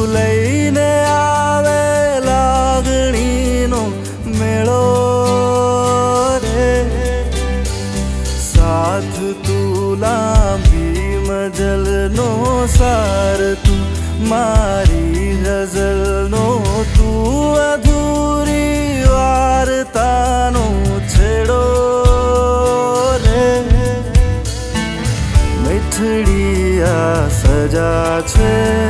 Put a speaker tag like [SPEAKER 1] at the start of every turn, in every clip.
[SPEAKER 1] લઈને આવે લાગણીનો મેળો રે સાથ તું લાંબી મજલનો સાર તું મારી ગઝલનો તું અધૂરી વાર્તાનો છેડો રે મીઠડી આ સજા છે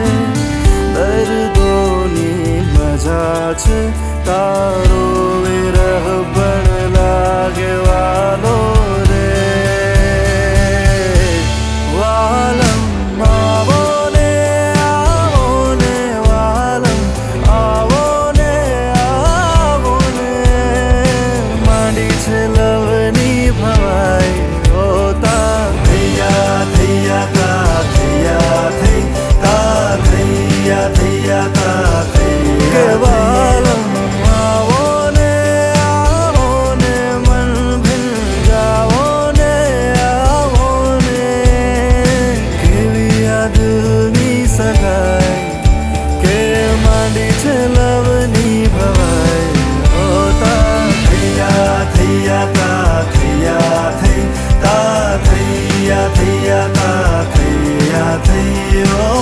[SPEAKER 1] દર્દોની મજા છે તારો વિરહ પણ લાગે વાલો રે વાલમ આવો ને વાલમ આવો ને માંડી છે લવની ભવાઈ હોતા થૈયા થૈયા તા થૈયા થઈ તા થૈયા થૈયા તા થૈયા વાલમ આવો ને મન ભીલ જાવો ને કેવી યાદની સગાઈ કે માંડી છે લવની ભવાઈ હોતા થૈયા થૈયા તા થૈયા થઈ તા થૈયા થૈયા તા થૈયા થૈયો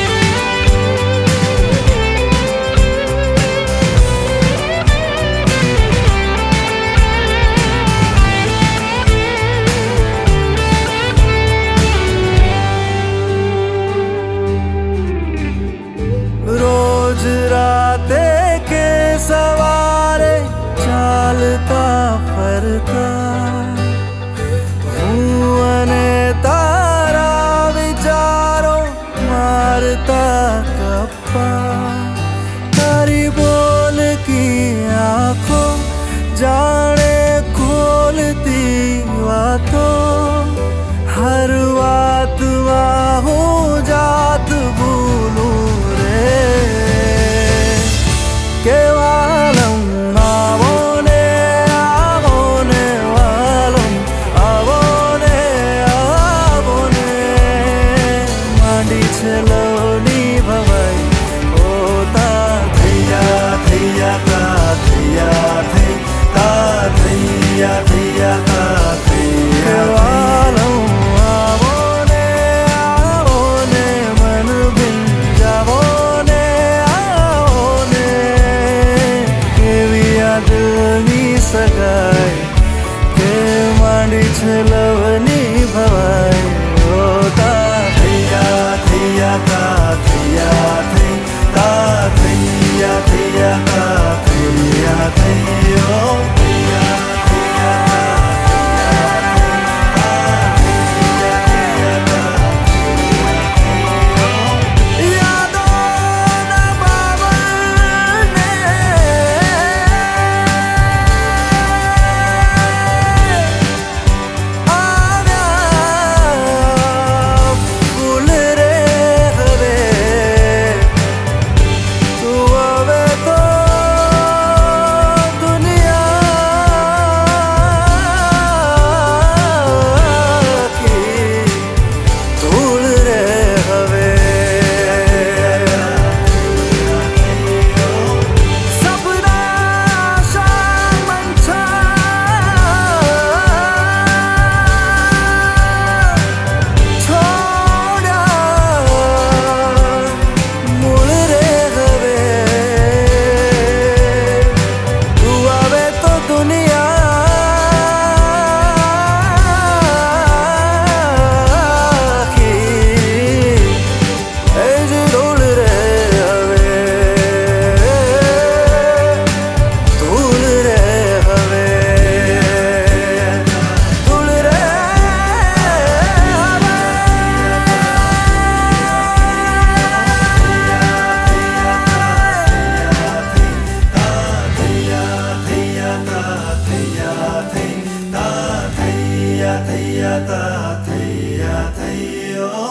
[SPEAKER 1] रोज राते के सवारे चालता फरता हूँ अने तारा विचारो मारता कप्पा तारी बोल की आँखों जाने खोलती बातों हर बात वाहूँ जात भूलूं के वालम आवो ने वालम आवो ने માંડી છે લવની ભવાઈ હોતા થૈયા થૈયા તા થૈયા થઈ તા થૈયા થૈયા તા થૈયા વાલમ આવો ને મન ભીલ જાવો દિલની સગાઈ કે માંડી છે લવની ભવાઈ હોતા થૈયા થૈયા તા થૈયા થઈ તા થૈયા થૈયા તા થૈયા થૈયો થૈયા થૈયા તા થૈયા થૈયો